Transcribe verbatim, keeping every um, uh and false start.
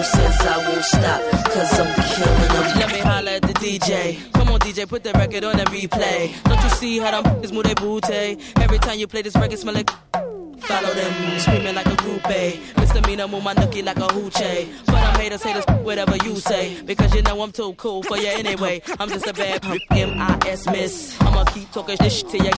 says I won't stop, cause I'm killing them. Let me holler at the D J. Come on, D J, put the record on and replay. Don't you see how them f***ers move their booty? Every time you play this record, smell like follow them, screaming like a groupie. Misdemeanor, move my nookie like a hoochie. But I'm haters, haters, whatever you say. Because you know I'm too cool for you anyway. I'm just a bad M I S miss. I'ma keep talking this shit till you